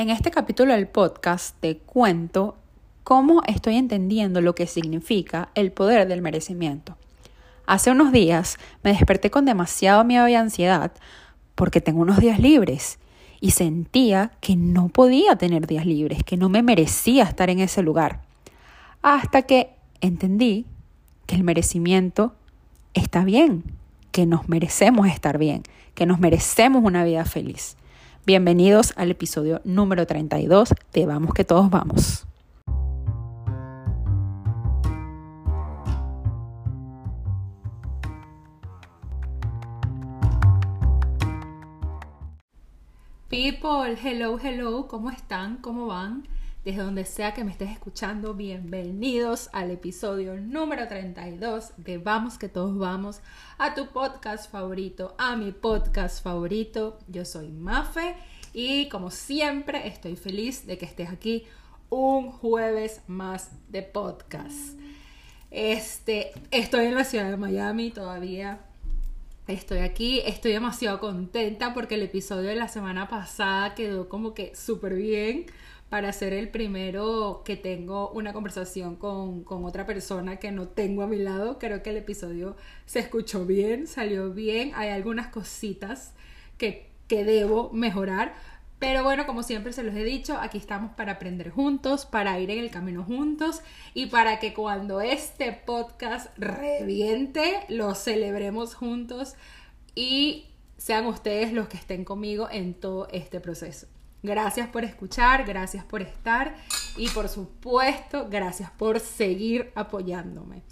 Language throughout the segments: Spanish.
En este capítulo del podcast te cuento cómo estoy entendiendo lo que significa el poder del merecimiento. Hace unos días me desperté con demasiado miedo y ansiedad porque tengo unos días libres y sentía que no podía tener días libres, que no me merecía estar en ese lugar. Hasta que entendí que el merecimiento está bien, que nos merecemos estar bien, que nos merecemos una vida feliz. Bienvenidos al episodio número 32 de Vamos que todos vamos. People, hello, ¿cómo están? ¿Cómo van? Desde donde sea que me estés escuchando, bienvenidos al episodio número 32 de Vamos que todos vamos, a tu podcast favorito, a mi podcast favorito. Yo soy Mafe y como siempre estoy feliz de que estés aquí un jueves más de podcast. Estoy en la ciudad de Miami todavía. Estoy aquí, estoy demasiado contenta porque el episodio de la semana pasada quedó como que súper bien para ser el primero que tengo una conversación con otra persona que no tengo a mi lado. Creo que el episodio se escuchó bien, salió bien. Hay algunas cositas que debo mejorar. Pero bueno, como siempre se los he dicho, aquí estamos para aprender juntos, para ir en el camino juntos y para que cuando este podcast reviente, lo celebremos juntos y sean ustedes los que estén conmigo en todo este proceso. Gracias por escuchar, gracias por estar y por supuesto, gracias por seguir apoyándome.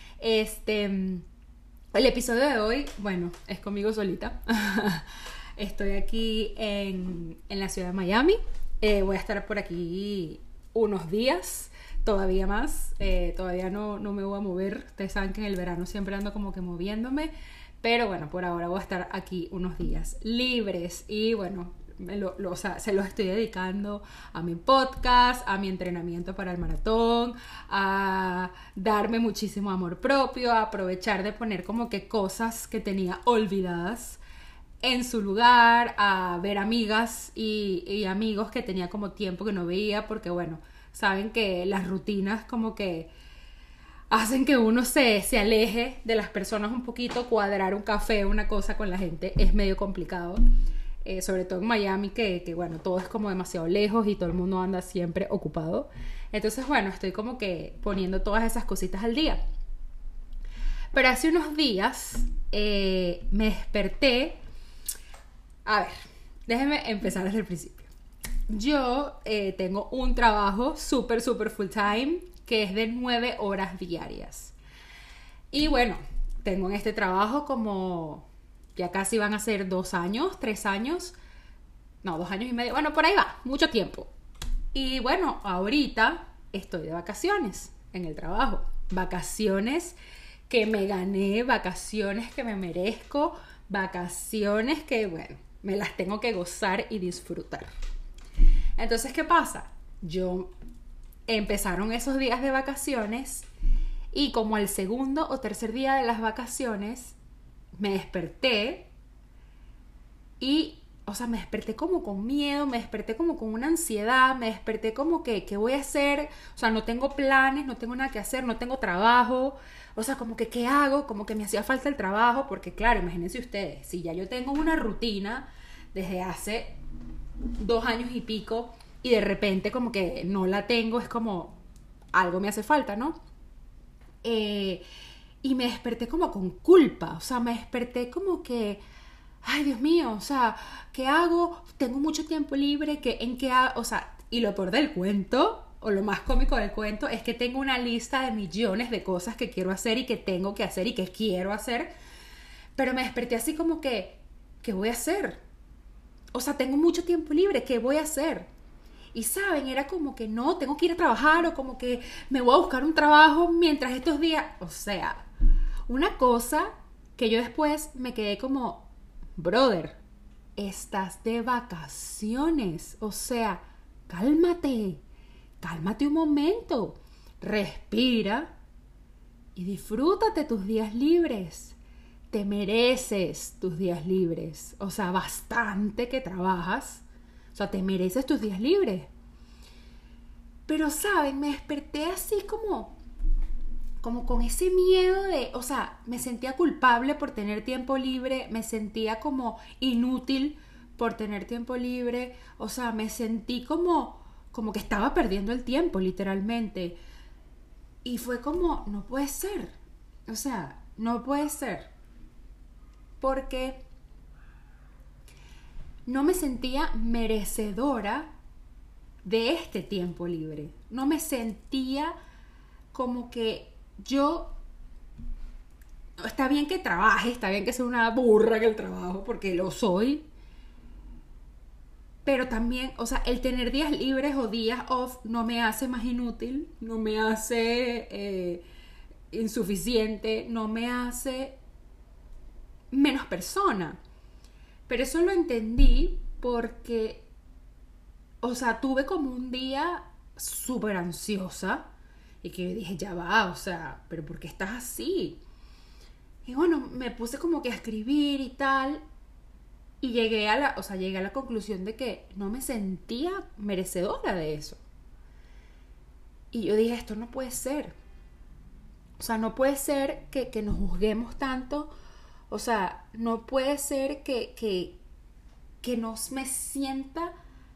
El episodio de hoy, bueno, es conmigo solita. Estoy aquí en la ciudad de Miami. Voy a estar por aquí unos días, todavía más. Todavía no me voy a mover. Ustedes saben que en el verano siempre ando como que moviéndome. Pero bueno, por ahora voy a estar aquí unos días libres. Y bueno, se los estoy dedicando a mi podcast, a mi entrenamiento para el maratón, a darme muchísimo amor propio, a aprovechar de poner como que cosas que tenía olvidadas en su lugar, a ver amigas y amigos que tenía como tiempo que no veía, porque bueno, saben que las rutinas como que hacen que uno se aleje de las personas un poquito. Cuadrar un café, una cosa con la gente es medio complicado, sobre todo en Miami que bueno, todo es como demasiado lejos y todo el mundo anda siempre ocupado. Entonces bueno, estoy como que poniendo todas esas cositas al día. Pero hace unos días me desperté. A ver, déjenme empezar desde el principio. Yo tengo un trabajo súper full time que es de 9 horas diarias. Y bueno, tengo en este trabajo como ya casi van a ser 2 años, 3 años. No, 2 años y medio. Bueno, por ahí va, mucho tiempo. Y bueno, ahorita estoy de vacaciones en el trabajo. Vacaciones que me gané, vacaciones que me merezco, vacaciones que, bueno, me las tengo que gozar y disfrutar. Entonces, ¿qué pasa? Empezaron esos días de vacaciones y como al segundo o tercer día de las vacaciones me desperté y, me desperté como con miedo, me desperté como con una ansiedad, me desperté como que, ¿qué voy a hacer? O sea, no tengo planes, no tengo nada que hacer, no tengo trabajo. O sea, como que, ¿qué hago? Como que me hacía falta el trabajo, porque claro, imagínense ustedes, si ya yo tengo una rutina desde hace 2 años y pico y de repente como que no la tengo, es como algo me hace falta, ¿no? Y me desperté como con culpa, o sea, me desperté como que, ay Dios mío, o sea, ¿qué hago? Tengo mucho tiempo libre, ¿en qué hago? O sea, y lo peor del cuento, o lo más cómico del cuento, es que tengo una lista de millones de cosas que quiero hacer y que tengo que hacer y que quiero hacer, pero me desperté así como que, ¿qué voy a hacer? O sea, tengo mucho tiempo libre, ¿qué voy a hacer? Y saben, era como que no, tengo que ir a trabajar o como que me voy a buscar un trabajo mientras estos días, o sea, una cosa que yo después me quedé como, brother, estás de vacaciones, o sea, cálmate un momento, respira y disfrútate tus días libres. Te mereces tus días libres, o sea, bastante que trabajas. O sea, te mereces tus días libres. Pero, ¿saben? Me desperté así como con ese miedo de, o sea, me sentía culpable por tener tiempo libre, me sentía como inútil por tener tiempo libre, o sea, me sentí como que estaba perdiendo el tiempo, literalmente. Y fue como, no puede ser, o sea, no puede ser, porque no me sentía merecedora de este tiempo libre, no me sentía como que yo, está bien que trabaje, está bien que sea una burra en el trabajo, porque lo soy, pero también, o sea, el tener días libres o días off no me hace más inútil, no me hace insuficiente, no me hace menos persona. Pero eso lo entendí porque, o sea, tuve como un día súper ansiosa y que dije, ya va, o sea, pero ¿por qué estás así? Y bueno, me puse como que a escribir y tal, y llegué a la conclusión de que no me sentía merecedora de eso. Y yo dije, esto no puede ser. O sea, no puede ser que nos juzguemos tanto. O sea, no puede ser que no me sienta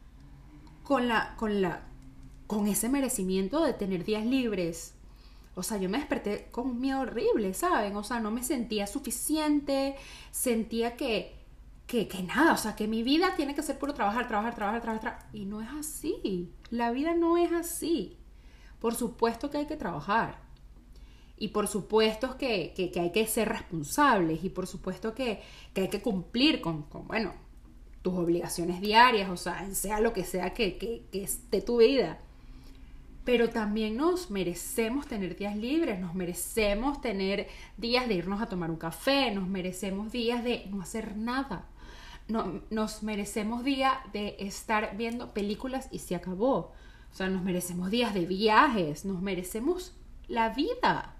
con ese merecimiento de tener días libres. O sea, yo me desperté con un miedo horrible, ¿saben? O sea, no me sentía suficiente, sentía que nada, o sea, que mi vida tiene que ser puro trabajar. Y no es así, la vida no es así. Por supuesto que hay que trabajar. Y por supuesto que hay que ser responsables. Y por supuesto que hay que cumplir con, bueno, tus obligaciones diarias, o sea, sea lo que sea que esté tu vida. Pero también nos merecemos tener días libres, nos merecemos tener días de irnos a tomar un café, nos merecemos días de no hacer nada, nos merecemos días de estar viendo películas y se acabó. O sea, nos merecemos días de viajes, nos merecemos la vida.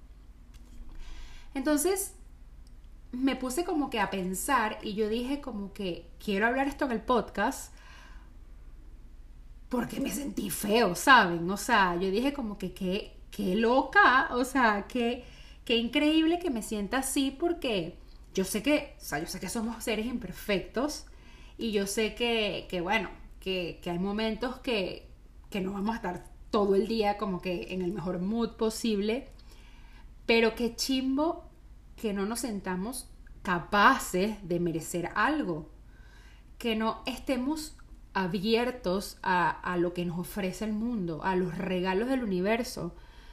Entonces me puse como que a pensar y yo dije como que quiero hablar esto en el podcast porque me sentí feo, ¿saben? O sea, yo dije como que qué loca, o sea, qué increíble que me sienta así porque yo sé que somos seres imperfectos y yo sé que bueno, que hay momentos que no vamos a estar todo el día como que en el mejor mood posible, pero qué chimbo que no nos sentamos capaces de merecer algo, que no estemos abiertos a lo que nos ofrece el mundo, a los regalos del universo.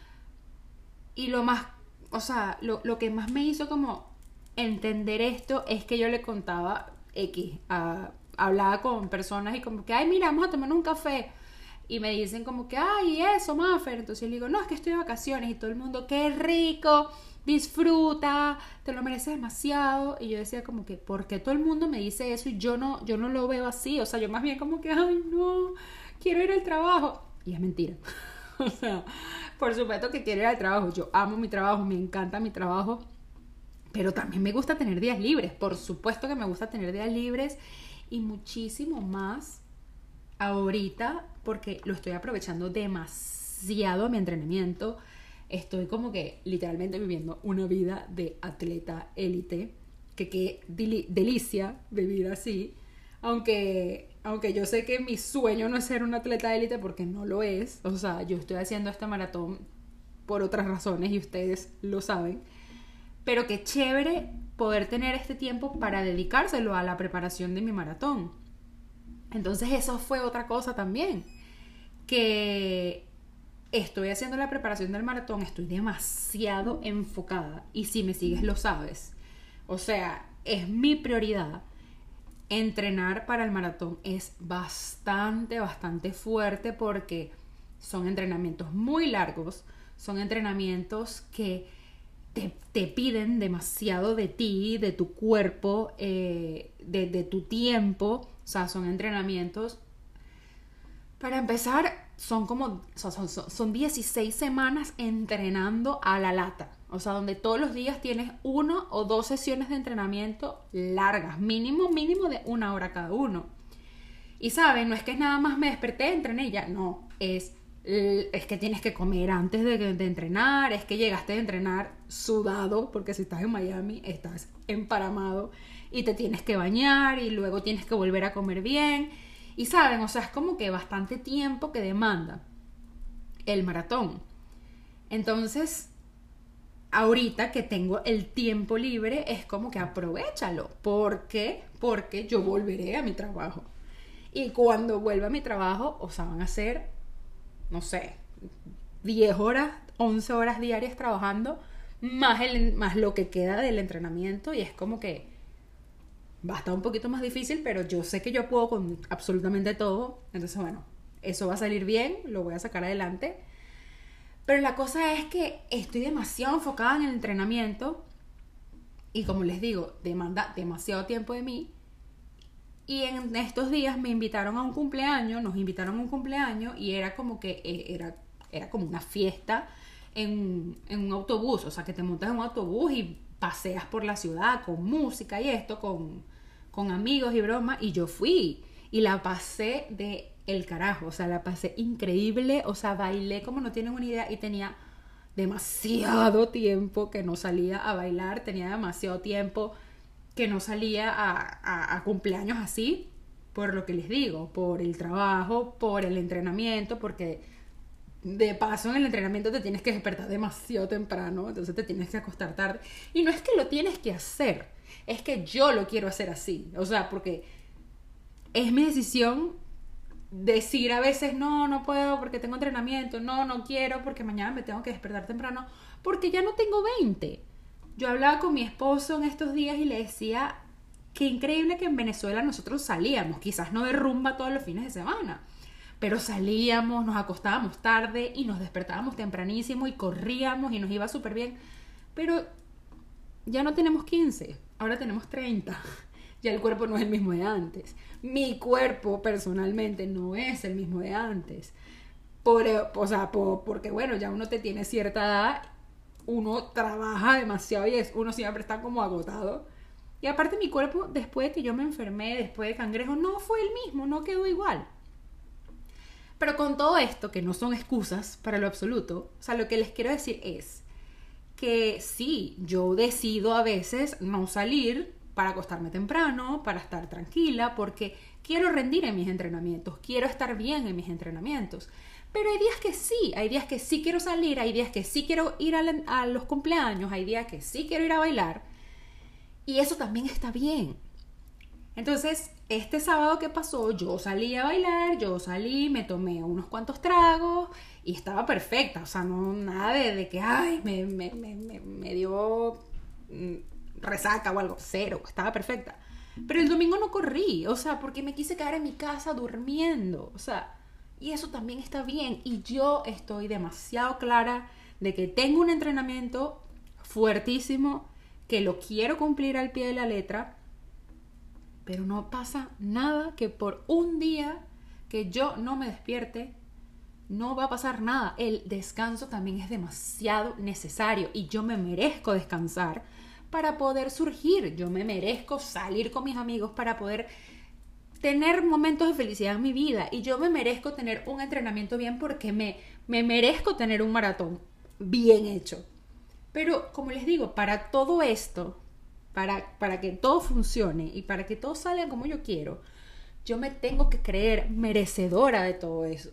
Y lo más, o sea, lo que más me hizo como entender esto es que yo le contaba hablaba con personas y como que, ay, mira, vamos a tomar un café. Y me dicen como que, ay, eso, Mafer. Entonces yo le digo, no, es que estoy de vacaciones. Y todo el mundo, qué rico, disfruta, te lo mereces demasiado. Y yo decía como que, ¿por qué todo el mundo me dice eso y yo no lo veo así? O sea, yo más bien como que, ay, no, quiero ir al trabajo. Y es mentira. O sea, por supuesto que quiero ir al trabajo. Yo amo mi trabajo, me encanta mi trabajo. Pero también me gusta tener días libres. Por supuesto que me gusta tener días libres. Y muchísimo más ahorita porque lo estoy aprovechando demasiado a mi entrenamiento. Estoy como que literalmente viviendo una vida de atleta élite, que qué delicia vivir así, aunque yo sé que mi sueño no es ser un atleta élite porque no lo es. O sea, yo estoy haciendo este maratón por otras razones y ustedes lo saben, pero qué chévere poder tener este tiempo para dedicárselo a la preparación de mi maratón. Entonces eso fue otra cosa también, que estoy haciendo la preparación del maratón, estoy demasiado enfocada y si me sigues lo sabes. O sea, es mi prioridad. Entrenar para el maratón es bastante fuerte porque son entrenamientos muy largos, son entrenamientos que te piden demasiado de ti, de tu cuerpo, de tu tiempo. O sea, son entrenamientos, para empezar, son 16 semanas entrenando a la lata. O sea, donde todos los días tienes 1 o 2 sesiones de entrenamiento largas, mínimo de 1 hora cada uno. Y saben, no es que nada más me desperté, entrené y ya, no, es que tienes que comer antes de entrenar, es que llegaste a entrenar sudado, porque si estás en Miami estás emparamado y te tienes que bañar y luego tienes que volver a comer bien. Y saben, o sea, es como que bastante tiempo que demanda el maratón. Entonces, ahorita que tengo el tiempo libre, es como que aprovéchalo. ¿Por qué? Porque yo volveré a mi trabajo. Y cuando vuelva a mi trabajo, o sea, van a ser, no sé, 10 horas, 11 horas diarias trabajando, más lo que queda del entrenamiento. Y es como que va a estar un poquito más difícil, pero yo sé que yo puedo con absolutamente todo. Entonces, bueno, eso va a salir bien, lo voy a sacar adelante. Pero la cosa es que estoy demasiado enfocada en el entrenamiento y, como les digo, demanda demasiado tiempo de mí. Y en estos días me invitaron a un cumpleaños, nos invitaron a un cumpleaños y era como que era como una fiesta en un autobús. O sea, que te montas en un autobús y paseas por la ciudad con música y esto, con amigos y bromas. Y yo fui y la pasé de el carajo. O sea, la pasé increíble. O sea, bailé como no tienen una idea y tenía demasiado tiempo que no salía a bailar. Tenía demasiado tiempo que no salía a cumpleaños así, por lo que les digo, por el trabajo, por el entrenamiento, porque de paso en el entrenamiento te tienes que despertar demasiado temprano, entonces te tienes que acostar tarde. Y no es que lo tienes que hacer, es que yo lo quiero hacer así, o sea, porque es mi decisión decir a veces no puedo porque tengo entrenamiento, no quiero porque mañana me tengo que despertar temprano, porque ya no tengo 20. Yo hablaba con mi esposo en estos días y le decía que increíble que en Venezuela nosotros salíamos, quizás no de rumba todos los fines de semana, pero salíamos, nos acostábamos tarde y nos despertábamos tempranísimo y corríamos y nos iba súper bien. Pero ya no tenemos 15, ahora tenemos 30. Ya el cuerpo no es el mismo de antes. Mi cuerpo personalmente no es el mismo de antes. Porque bueno, ya uno te tiene cierta edad, uno trabaja demasiado y uno siempre está como agotado. Y aparte mi cuerpo, después de que yo me enfermé, después de Cangrejo, no fue el mismo, no quedó igual. Pero con todo esto, que no son excusas para lo absoluto, o sea, lo que les quiero decir es que sí, yo decido a veces no salir para acostarme temprano, para estar tranquila, porque quiero rendir en mis entrenamientos, quiero estar bien en mis entrenamientos. Pero hay días que sí quiero salir, hay días que sí quiero ir a los cumpleaños, hay días que sí quiero ir a bailar. Y eso también está bien. Entonces, este sábado que pasó, yo salí a bailar, me tomé unos cuantos tragos y estaba perfecta. O sea, no nada de que, ay, me dio resaca o algo. Cero, estaba perfecta. Pero el domingo no corrí, o sea, porque me quise quedar en mi casa durmiendo. O sea, y eso también está bien. Y yo estoy demasiado clara de que tengo un entrenamiento fuertísimo, que lo quiero cumplir al pie de la letra, pero no pasa nada que por un día que yo no me despierte, no va a pasar nada. El descanso también es demasiado necesario y yo me merezco descansar para poder surgir. Yo me merezco salir con mis amigos para poder tener momentos de felicidad en mi vida, y yo me merezco tener un entrenamiento bien porque me merezco tener un maratón bien hecho. Pero, como les digo, para todo esto, para que todo funcione y para que todo salga como yo quiero, yo me tengo que creer merecedora de todo eso.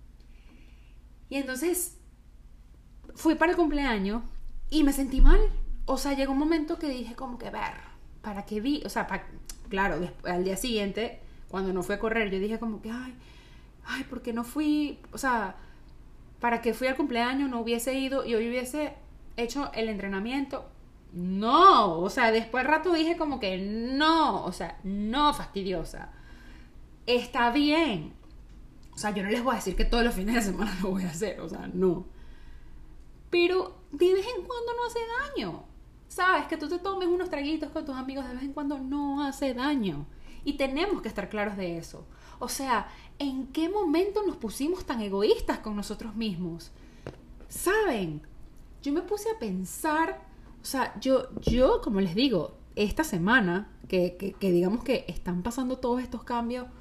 Y entonces fui para el cumpleaños y me sentí mal. O sea, llegó un momento que dije como que, ¿para qué vi? O sea, claro, al día siguiente, cuando no fui a correr, yo dije como que, ay, ¿por qué no fui? O sea, ¿para qué fui al cumpleaños? No hubiese ido y hoy hubiese hecho el entrenamiento. No, o sea, después al rato dije como que no, o sea, no, fastidiosa. Está bien. O sea, yo no les voy a decir que todos los fines de semana lo voy a hacer, o sea, no. Pero de vez en cuando no hace daño. ¿Sabes? Que tú te tomes unos traguitos con tus amigos de vez en cuando no hace daño. Y tenemos que estar claros de eso. O sea, ¿en qué momento nos pusimos tan egoístas con nosotros mismos? ¿Saben? Yo me puse a pensar, o sea, yo como les digo, esta semana, que digamos que están pasando todos estos cambios,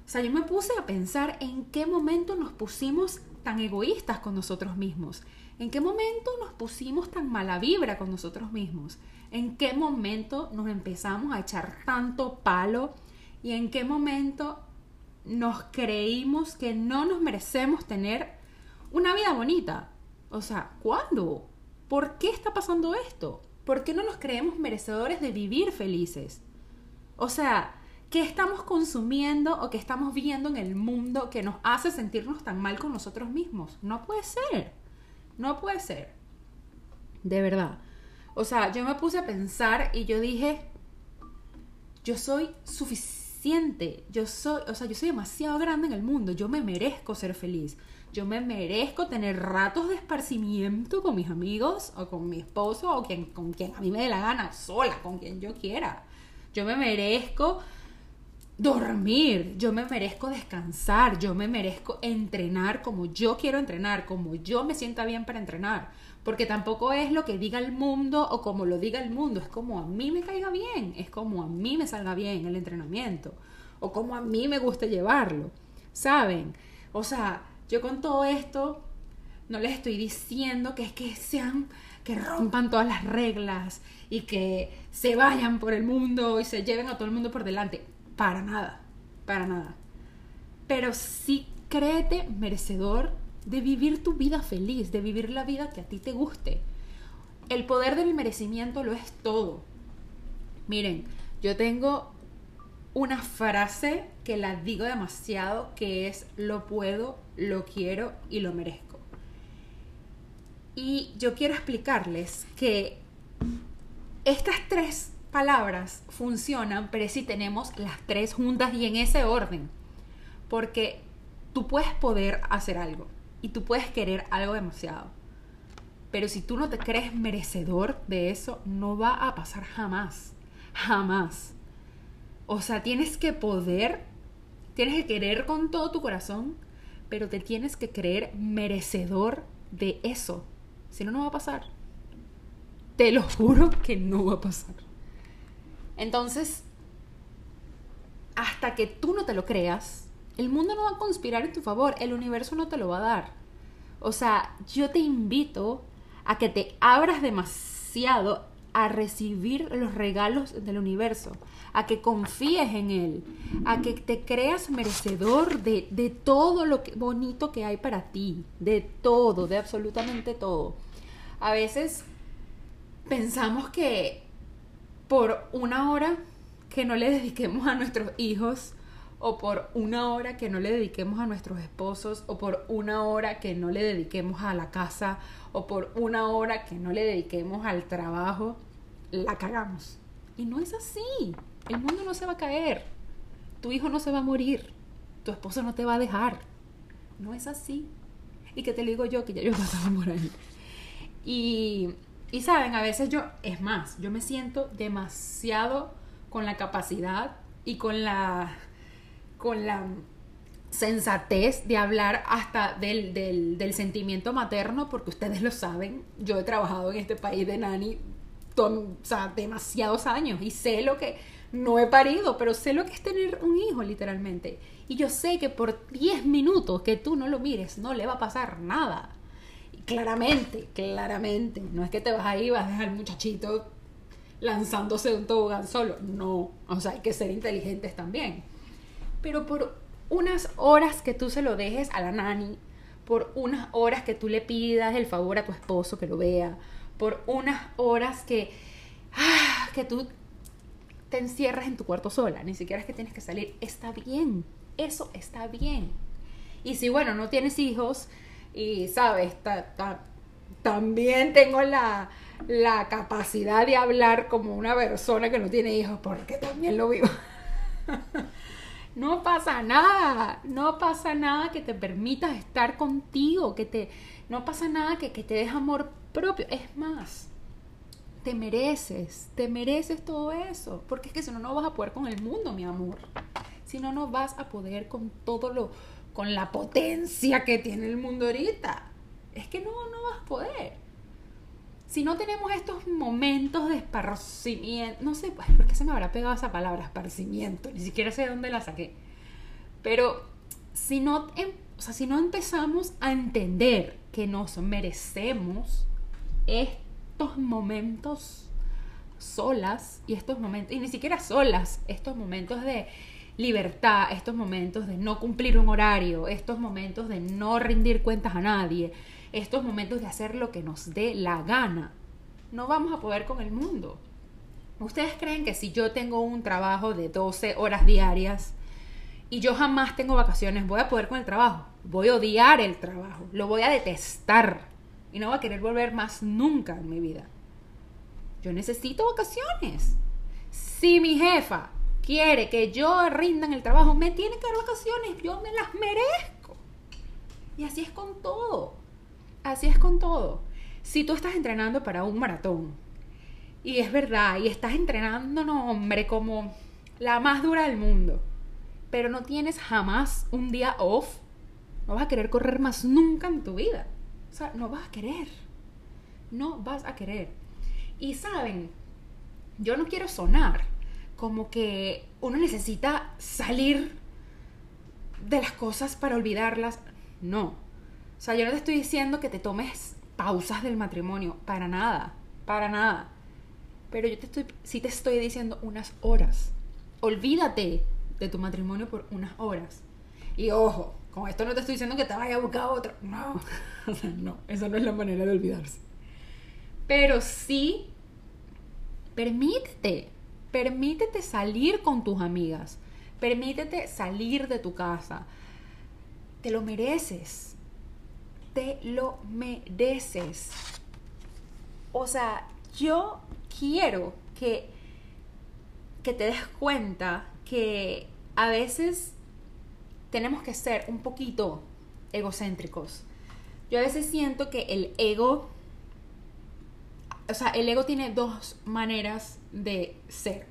O sea, yo me puse a pensar en qué momento nos pusimos tan egoístas con nosotros mismos. ¿En qué momento nos pusimos tan mala vibra con nosotros mismos? ¿En qué momento nos empezamos a echar tanto palo? ¿Y en qué momento nos creímos que no nos merecemos tener una vida bonita? O sea, ¿cuándo? ¿Por qué está pasando esto? ¿Por qué no nos creemos merecedores de vivir felices? O sea, ¿qué estamos consumiendo o qué estamos viendo en el mundo que nos hace sentirnos tan mal con nosotros mismos? No puede ser. No puede ser. De verdad. O sea, yo me puse a pensar y yo dije, yo soy suficiente. Yo soy demasiado grande en el mundo. Yo me merezco ser feliz. Yo me merezco tener ratos de esparcimiento con mis amigos o con mi esposo o con quien a mí me dé la gana, sola, con quien yo quiera. Yo me merezco dormir, yo me merezco descansar, yo me merezco entrenar como yo quiero entrenar, como yo me sienta bien para entrenar, porque tampoco es lo que diga el mundo o como lo diga el mundo, es como a mí me caiga bien, es como a mí me salga bien el entrenamiento o como a mí me gusta llevarlo, ¿saben? O sea, yo con todo esto no les estoy diciendo que es que rompan todas las reglas y que se vayan por el mundo y se lleven a todo el mundo por delante. Para nada, para nada. Pero sí créete merecedor de vivir tu vida feliz, de vivir la vida que a ti te guste. El poder del merecimiento lo es todo. Miren, yo tengo una frase que la digo demasiado, que es: lo puedo, lo quiero y lo merezco. Y yo quiero explicarles que estas tres palabras funcionan, pero si tenemos las tres juntas y en ese orden. Porque tú puedes poder hacer algo y tú puedes querer algo demasiado. Pero si tú no te crees merecedor de eso, no va a pasar jamás. Jamás. O sea, tienes que querer con todo tu corazón, pero te tienes que creer merecedor de eso. Si no, no va a pasar. Te lo juro que no va a pasar. Entonces, hasta que tú no te lo creas, el mundo no va a conspirar en tu favor, el universo no te lo va a dar. O sea, yo te invito a que te abras demasiado a recibir los regalos del universo, a que confíes en él, a que te creas merecedor de todo lo bonito que hay para ti, de todo, de absolutamente todo. A veces pensamos que por una hora que no le dediquemos a nuestros hijos, o por una hora que no le dediquemos a nuestros esposos, o por una hora que no le dediquemos a la casa, o por una hora que no le dediquemos al trabajo, la cagamos. Y no es así. El mundo no se va a caer. Tu hijo no se va a morir. Tu esposo no te va a dejar. No es así. Y que te lo digo yo, que ya yo pasaba por ahí. Y saben, a veces yo me siento demasiado con la capacidad y con la sensatez de hablar hasta del sentimiento materno, porque ustedes lo saben, yo he trabajado en este país de nani demasiados años y sé lo que, no he parido, pero sé lo que es tener un hijo literalmente, y yo sé que por 10 minutos que tú no lo mires no le va a pasar nada. Claramente, no es que te vas a ir, vas a dejar al muchachito lanzándose de un tobogán solo, no, o sea, hay que ser inteligentes también, pero por unas horas que tú se lo dejes a la nani, por unas horas que tú le pidas el favor a tu esposo que lo vea, por unas horas que tú te encierras en tu cuarto sola, ni siquiera es que tienes que salir, está bien, eso está bien. Y si bueno, no tienes hijos y sabes, también tengo la capacidad de hablar como una persona que no tiene hijos, porque también lo vivo. No pasa nada que te permitas estar contigo, no pasa nada que te des amor propio. Es más, te mereces todo eso, porque es que si no, no vas a poder con el mundo, mi amor. Si no, no vas a poder con con la potencia que tiene el mundo ahorita. Es que no vas a poder. Si no tenemos estos momentos de esparcimiento, no sé, pues, ¿por qué se me habrá pegado esa palabra, esparcimiento? Ni siquiera sé de dónde la saqué. Pero si no, si no empezamos a entender que nos merecemos estos momentos solas, y estos momentos, y ni siquiera solas, estos momentos de libertad, estos momentos de no cumplir un horario, estos momentos de no rendir cuentas a nadie, estos momentos de hacer lo que nos dé la gana, no vamos a poder con el mundo. ¿Ustedes creen que si yo tengo un trabajo de 12 horas diarias y yo jamás tengo vacaciones, voy a poder con el trabajo? Voy a odiar el trabajo, lo voy a detestar y no voy a querer volver más nunca en mi vida. Yo necesito vacaciones. Si mi jefa quiere que yo rinda en el trabajo, me tiene que dar vacaciones, yo me las merezco. Y así es con todo. Así es con todo. Si tú estás entrenando para un maratón, y es verdad, y estás entrenando, no, hombre, como la más dura del mundo, pero no tienes jamás un día off, no vas a querer correr más nunca en tu vida. O sea, no vas a querer. No vas a querer. Y saben, yo no quiero sonar como que uno necesita salir de las cosas para olvidarlas. No. O sea, yo no te estoy diciendo que te tomes pausas del matrimonio. Para nada. Para nada. Pero yo sí te estoy diciendo unas horas. Olvídate de tu matrimonio por unas horas. Y ojo, con esto no te estoy diciendo que te vayas a buscar otro. No. O sea, no. Esa no es la manera de olvidarse. Pero sí, permítete salir con tus amigas, permítete salir de tu casa. Te lo mereces, O sea, yo quiero que te des cuenta que a veces tenemos que ser un poquito egocéntricos. Yo a veces siento que el ego tiene dos maneras de ser.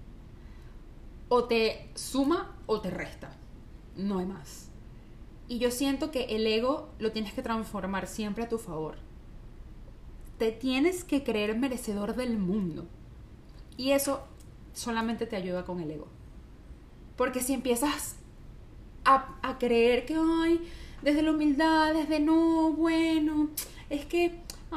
O te suma o te resta. No hay más. Y yo siento que el ego lo tienes que transformar siempre a tu favor. Te tienes que creer merecedor del mundo. Y eso solamente te ayuda con el ego. Porque si empiezas a creer que, ay, desde la humildad, desde no, bueno, es que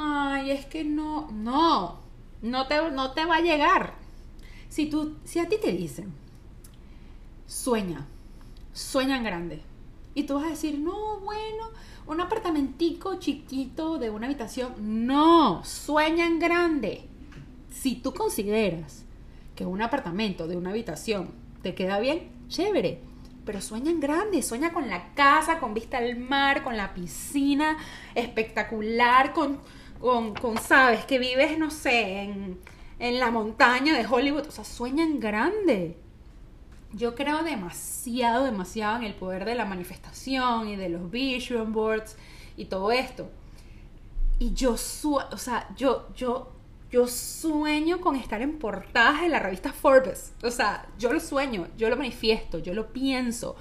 no te va a llegar. Si a ti te dicen, sueña en grande, y tú vas a decir, no, bueno, un apartamentico chiquito de una habitación, no, sueña en grande. Si tú consideras que un apartamento de una habitación te queda bien, chévere, pero sueña en grande, sueña con la casa, con vista al mar, con la piscina espectacular, con sabes, que vives, no sé, en la montaña de Hollywood. O sea, sueña en grande. Yo creo demasiado en el poder de la manifestación y de los vision boards y todo esto. Y yo sueño con estar en portadas de la revista Forbes. O sea, yo lo sueño, yo lo manifiesto, yo lo pienso.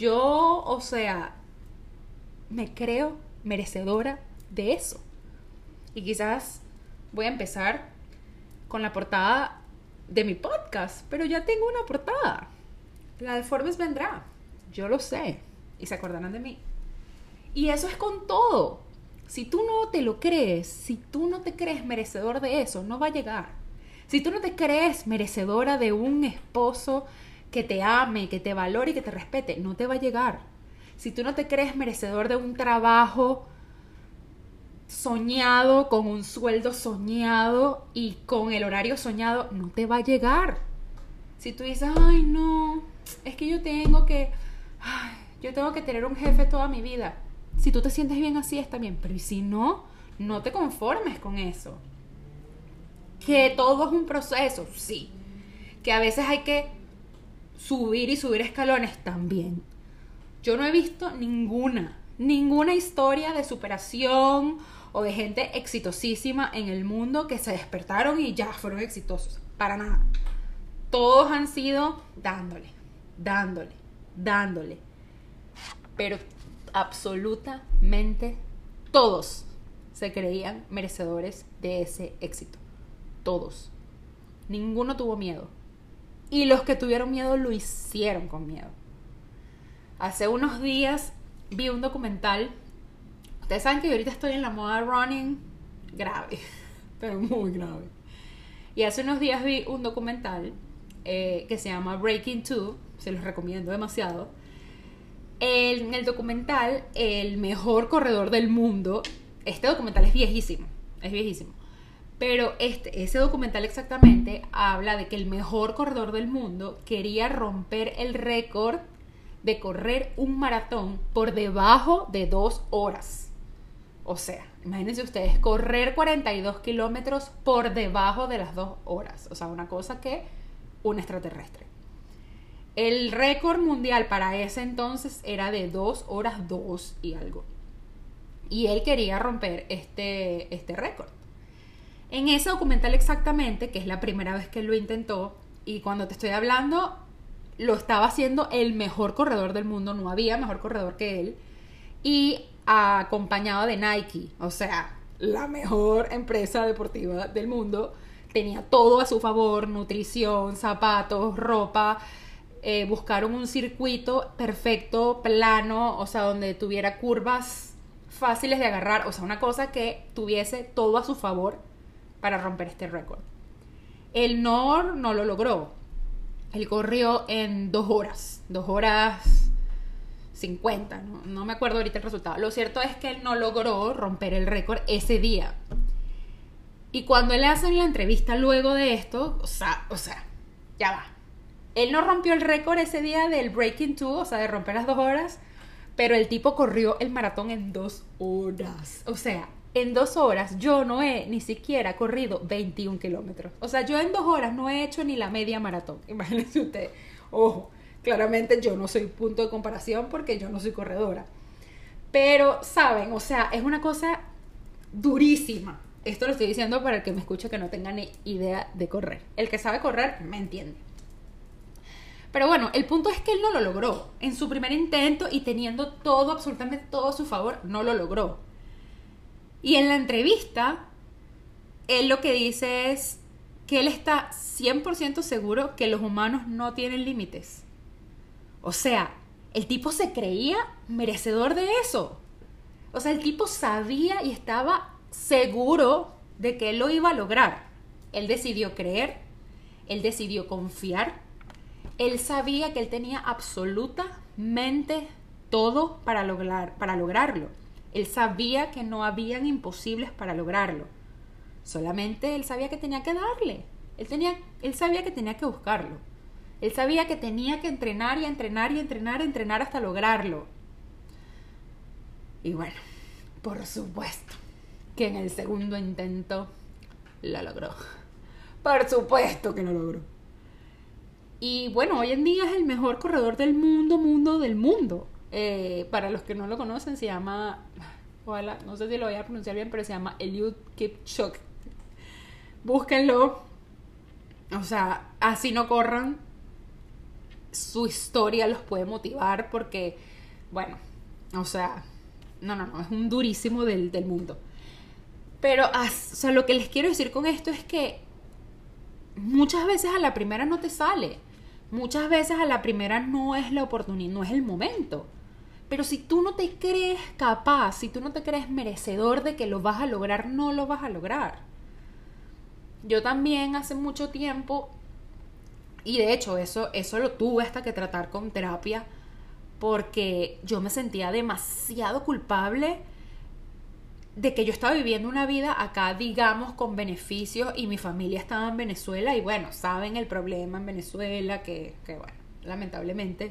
Me creo merecedora de eso. Y quizás voy a empezar con la portada de mi podcast, pero ya tengo una portada. La de Forbes vendrá, yo lo sé, y se acordarán de mí. Y eso es con todo. Si tú no te lo crees, si tú no te crees merecedor de eso, no va a llegar. Si tú no te crees merecedora de un esposo que te ame, que te valore y que te respete, no te va a llegar. Si tú no te crees merecedor de un trabajo soñado, con un sueldo soñado y con el horario soñado, no te va a llegar. Si tú dices, ay no, es que yo tengo que tener un jefe toda mi vida. Si tú te sientes bien así, está bien, pero ¿y si no? No te conformes con eso. Que todo es un proceso, sí. Que a veces hay que subir escalones, también. Yo no he visto ninguna historia de superación o de gente exitosísima en el mundo que se despertaron y ya fueron exitosos. Para nada. Todos han sido dándole. Pero absolutamente todos se creían merecedores de ese éxito. Todos. Ninguno tuvo miedo. Y los que tuvieron miedo lo hicieron con miedo. Hace unos días vi un documental. Ustedes saben que yo ahorita estoy en la moda running grave, pero muy grave. Y hace unos días vi un documental que se llama Breaking Two, se los recomiendo demasiado. En el documental, el mejor corredor del mundo, este documental es viejísimo, pero ese documental exactamente habla de que el mejor corredor del mundo quería romper el récord de correr un maratón por debajo de 2 horas. O sea, imagínense ustedes, correr 42 kilómetros por debajo de las 2 horas. O sea, una cosa que un extraterrestre. El récord mundial para ese entonces era de 2 horas 2 y algo. Y él quería romper este récord. En ese documental exactamente, que es la primera vez que él lo intentó, y cuando te estoy hablando, lo estaba haciendo el mejor corredor del mundo, no había mejor corredor que él, y acompañado de Nike, o sea, la mejor empresa deportiva del mundo, tenía todo a su favor, nutrición, zapatos, ropa. Buscaron un circuito perfecto, plano, o sea, donde tuviera curvas fáciles de agarrar, o sea, una cosa que tuviese todo a su favor para romper este récord. El no lo logró. Él corrió en 2 horas 50, no me acuerdo ahorita el resultado. Lo cierto es que él no logró romper el récord ese día. Y cuando él hace la entrevista luego de esto, o sea, ya va. Él no rompió el récord ese día del Breaking Two, o sea, de romper las 2 horas, pero el tipo corrió el maratón en 2 horas. O sea, en 2 horas yo no he ni siquiera corrido 21 kilómetros. O sea, yo en 2 horas no he hecho ni la media maratón. Imagínense ustedes. Ojo, claramente yo no soy punto de comparación porque yo no soy corredora. Pero, ¿saben? O sea, es una cosa durísima. Esto lo estoy diciendo para el que me escuche que no tenga ni idea de correr. El que sabe correr me entiende. Pero bueno, el punto es que él no lo logró. En su primer intento y teniendo todo, absolutamente todo a su favor, no lo logró. Y en la entrevista, él lo que dice es que él está 100% seguro que los humanos no tienen límites. O sea, el tipo se creía merecedor de eso. O sea, el tipo sabía y estaba seguro de que él lo iba a lograr. Él decidió creer, él decidió confiar. Él sabía que él tenía absolutamente todo para lograrlo. Él sabía que no habían imposibles para lograrlo. Solamente él sabía que tenía que darle. Él sabía que tenía que buscarlo. Él sabía que tenía que entrenar y entrenar hasta lograrlo. Y bueno, por supuesto que en el segundo intento lo logró. Por supuesto que lo logró. Y bueno, hoy en día es el mejor corredor del mundo. Para los que no lo conocen, se llama, ojalá, no sé si lo voy a pronunciar bien, pero se llama Eliud Kipchoge. Búsquenlo. O sea, así no corran. Su historia los puede motivar porque, bueno, o sea, no, es un durísimo del mundo. Pero, o sea, lo que les quiero decir con esto es que muchas veces a la primera no te sale. Muchas veces a la primera no es la oportunidad, no es el momento. Pero si tú no te crees capaz, si tú no te crees merecedor de que lo vas a lograr, no lo vas a lograr. Yo también hace mucho tiempo, y de hecho eso lo tuve hasta que tratar con terapia, porque yo me sentía demasiado culpable de que yo estaba viviendo una vida acá, digamos, con beneficios, y mi familia estaba en Venezuela, y bueno, saben el problema en Venezuela, que bueno, lamentablemente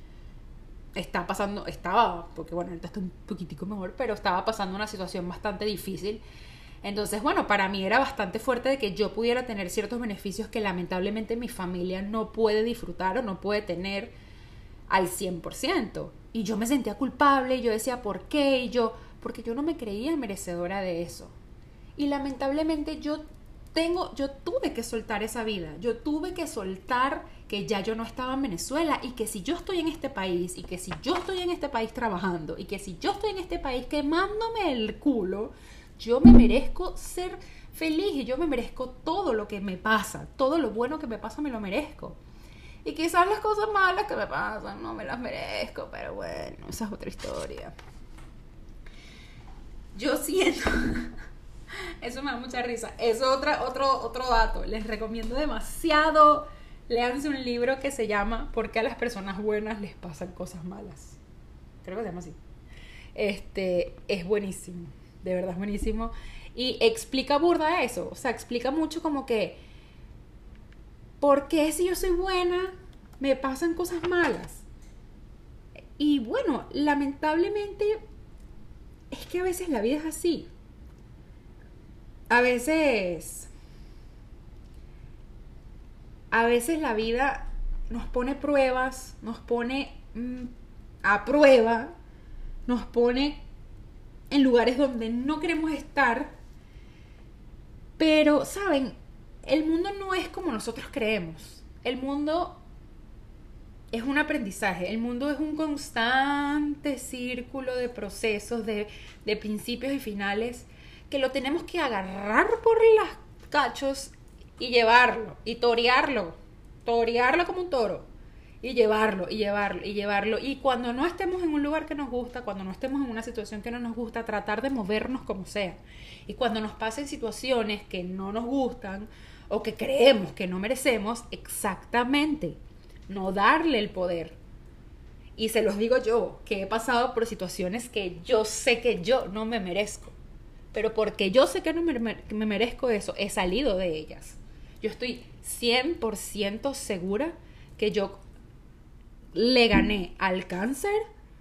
estaba, porque bueno, ahorita está un poquitico mejor, pero estaba pasando una situación bastante difícil. Entonces, bueno, para mí era bastante fuerte de que yo pudiera tener ciertos beneficios que lamentablemente mi familia no puede disfrutar o no puede tener al 100%. Y yo me sentía culpable y yo decía, ¿por qué? Porque yo no me creía merecedora de eso. Y lamentablemente yo tuve que soltar esa vida. Yo tuve que soltar que ya yo no estaba en Venezuela y que si yo estoy en este país y que si yo estoy en este país trabajando y que si yo estoy en este país quemándome el culo, yo me merezco ser feliz y yo me merezco todo lo que me pasa. Todo lo bueno que me pasa me lo merezco. Y quizás las cosas malas que me pasan no me las merezco, pero bueno, esa es otra historia. Yo siento... Eso me da mucha risa. Es otro dato. Les recomiendo demasiado. Léanse un libro que se llama ¿Por qué a las personas buenas les pasan cosas malas? Creo que se llama así. Es buenísimo. De verdad es buenísimo. Y explica burda eso. O sea, explica mucho como que ¿por qué si yo soy buena me pasan cosas malas? Y bueno, lamentablemente es que a veces la vida es así. A veces la vida nos pone pruebas, nos pone a prueba, nos pone en lugares donde no queremos estar. Pero, ¿saben? El mundo no es como nosotros creemos. El mundo es un aprendizaje. El mundo es un constante círculo de procesos, de principios y finales, que lo tenemos que agarrar por los cachos y llevarlo, y torearlo como un toro, y llevarlo. Y cuando no estemos en un lugar que nos gusta, cuando no estemos en una situación que no nos gusta, tratar de movernos como sea. Y cuando nos pasen situaciones que no nos gustan o que creemos que no merecemos, exactamente, no darle el poder. Y se los digo yo, que he pasado por situaciones que yo sé que yo no me merezco. Pero porque yo sé que no me merezco eso, he salido de ellas. Yo estoy 100% segura que yo le gané al cáncer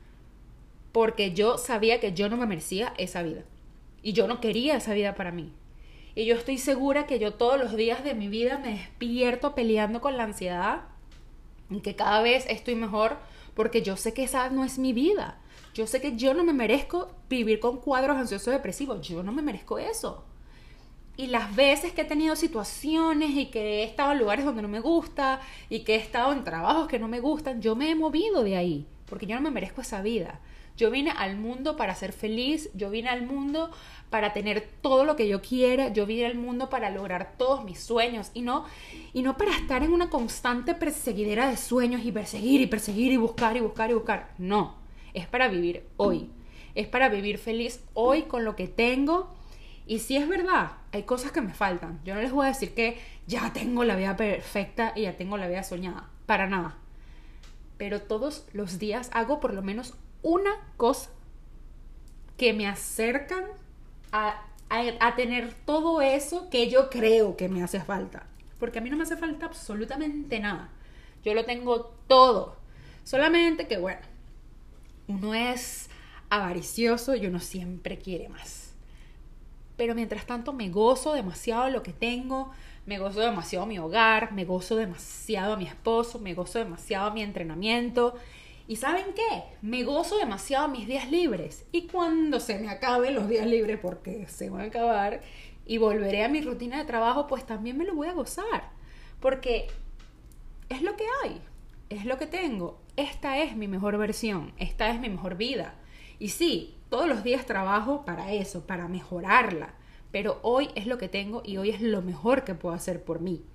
porque yo sabía que yo no me merecía esa vida. Y yo no quería esa vida para mí. Y yo estoy segura que yo todos los días de mi vida me despierto peleando con la ansiedad y que cada vez estoy mejor porque yo sé que esa no es mi vida. Yo sé que yo no me merezco vivir con cuadros ansiosos depresivos. Yo no me merezco eso. Y las veces que he tenido situaciones y que he estado en lugares donde no me gusta y que he estado en trabajos que no me gustan, yo me he movido de ahí porque yo no me merezco esa vida. Yo vine al mundo para ser feliz, yo vine al mundo para tener todo lo que yo quiera, yo vine al mundo para lograr todos mis sueños y no para estar en una constante perseguidera de sueños y perseguir y buscar. No, es para vivir hoy, es para vivir feliz hoy con lo que tengo. Y sí es verdad, hay cosas que me faltan. Yo no les voy a decir que ya tengo la vida perfecta y ya tengo la vida soñada, para nada. Pero todos los días hago por lo menos una cosa que me acercan a tener todo eso que yo creo que me hace falta. Porque a mí no me hace falta absolutamente nada. Yo lo tengo todo. Solamente que, bueno, uno es avaricioso y uno siempre quiere más. Pero mientras tanto me gozo demasiado lo que tengo, me gozo demasiado mi hogar, me gozo demasiado a mi esposo, me gozo demasiado a mi entrenamiento. ¿Y saben qué? Me gozo demasiado mis días libres. Y cuando se me acaben los días libres, porque se van a acabar, y volveré a mi rutina de trabajo, pues también me lo voy a gozar. Porque es lo que hay, es lo que tengo. Esta es mi mejor versión, esta es mi mejor vida. Y sí, todos los días trabajo para eso, para mejorarla. Pero hoy es lo que tengo y hoy es lo mejor que puedo hacer por mí.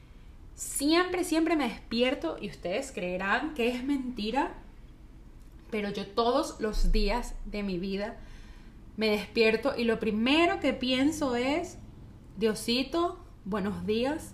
Siempre me despierto y ustedes creerán que es mentira, pero yo todos los días de mi vida me despierto y lo primero que pienso es: Diosito, buenos días.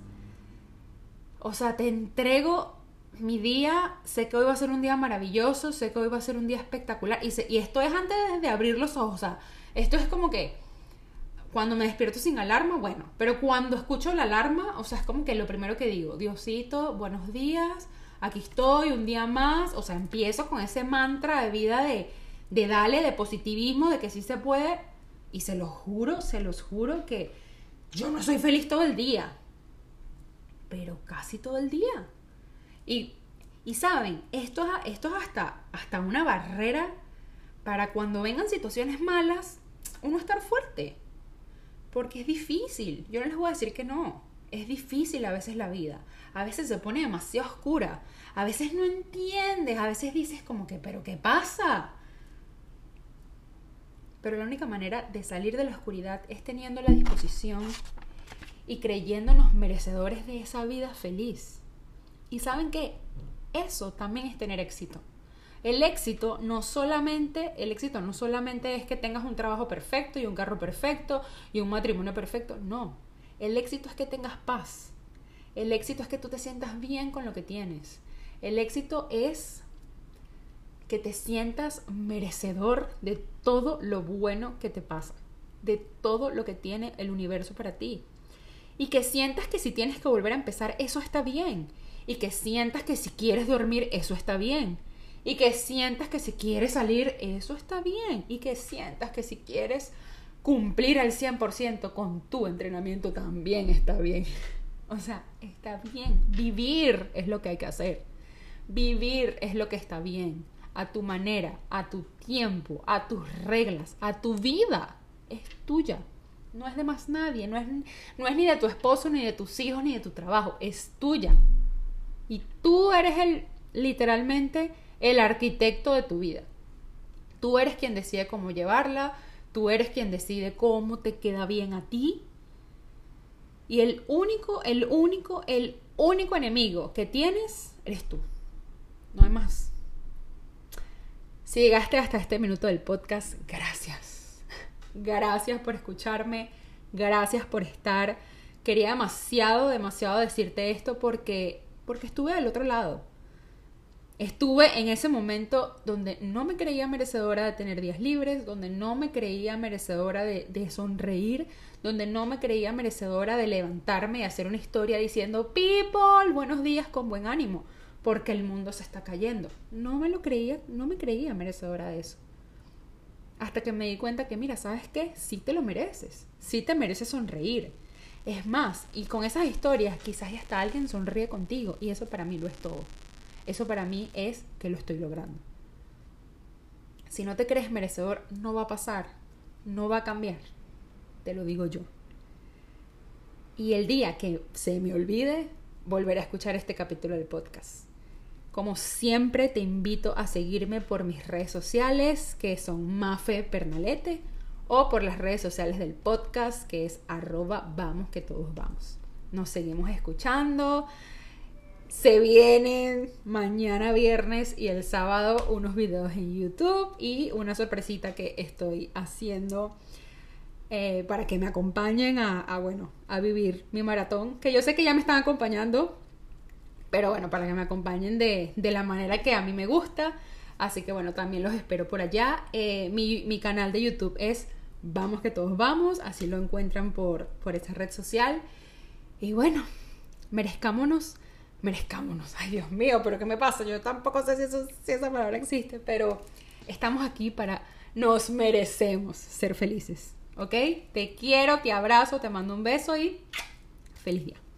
O sea, te entrego mi día, sé que hoy va a ser un día maravilloso, sé que hoy va a ser un día espectacular y esto es antes de abrir los ojos. O sea, esto es como que cuando me despierto sin alarma, bueno, pero cuando escucho la alarma, o sea, es como que lo primero que digo: Diosito, buenos días, aquí estoy, un día más. O sea, empiezo con ese mantra de vida de dale, de positivismo, de que sí se puede. Y se los juro que yo no soy feliz todo el día, pero casi todo el día. Y saben, esto es hasta una barrera para cuando vengan situaciones malas, uno estar fuerte. Porque es difícil, yo no les voy a decir que no. Es difícil a veces la vida. A veces se pone demasiado oscura. A veces no entiendes, a veces dices como que, ¿pero qué pasa? Pero la única manera de salir de la oscuridad es teniendo la disposición y creyéndonos merecedores de esa vida feliz. Y ¿saben qué? Eso también es tener éxito. El éxito no solamente es que tengas un trabajo perfecto y un carro perfecto y un matrimonio perfecto. No. El éxito es que tengas paz. El éxito es que tú te sientas bien con lo que tienes. El éxito es que te sientas merecedor de todo lo bueno que te pasa, de todo lo que tiene el universo para ti. Y que sientas que si tienes que volver a empezar, eso está bien. Y que sientas que si quieres dormir, eso está bien. Y que sientas que si quieres salir, eso está bien. Y que sientas que si quieres cumplir al 100% con tu entrenamiento, también está bien. O sea, está bien. Vivir es lo que hay que hacer. Vivir es lo que está bien. A tu manera, a tu tiempo, a tus reglas, a tu vida. Es tuya. No es de más nadie. No es ni de tu esposo, ni de tus hijos, ni de tu trabajo. Es tuya. Y tú eres literalmente el arquitecto de tu vida. Tú eres quien decide cómo llevarla. Tú eres quien decide cómo te queda bien a ti. Y el único enemigo que tienes eres tú. No hay más. Si llegaste hasta este minuto del podcast, gracias. Gracias por escucharme. Gracias por estar. Quería demasiado decirte esto porque estuve del otro lado. Estuve en ese momento donde no me creía merecedora de tener días libres, donde no me creía merecedora de sonreír, donde no me creía merecedora de levantarme y hacer una historia diciendo people, buenos días con buen ánimo, porque el mundo se está cayendo. No me creía merecedora de eso. Hasta que me di cuenta que, mira, ¿sabes qué? Sí te lo mereces. Sí te mereces sonreír. Es más, y con esas historias quizás hasta alguien sonríe contigo, y eso para mí lo es todo. Eso para mí es que lo estoy logrando. Si no te crees merecedor, no va a pasar, no va a cambiar. Te lo digo yo. Y el día que se me olvide, volveré a escuchar este capítulo del podcast. Como siempre, te invito a seguirme por mis redes sociales, que son Mafe Pernalete, o por las redes sociales del podcast, que es @vamosquetodos_vamos. Nos seguimos escuchando. Se vienen mañana viernes y el sábado unos videos en YouTube y una sorpresita que estoy haciendo para que me acompañen a vivir mi maratón, que yo sé que ya me están acompañando, pero bueno, para que me acompañen de la manera que a mí me gusta. Así que bueno, también los espero por allá. Mi canal de YouTube es Vamos que Todos Vamos, así lo encuentran por esta red social. Y bueno, merezcámonos, ay Dios mío, pero ¿qué me pasa? Yo tampoco sé si esa palabra existe, pero estamos aquí nos merecemos ser felices, ¿ok? Te quiero, te abrazo, te mando un beso y feliz día.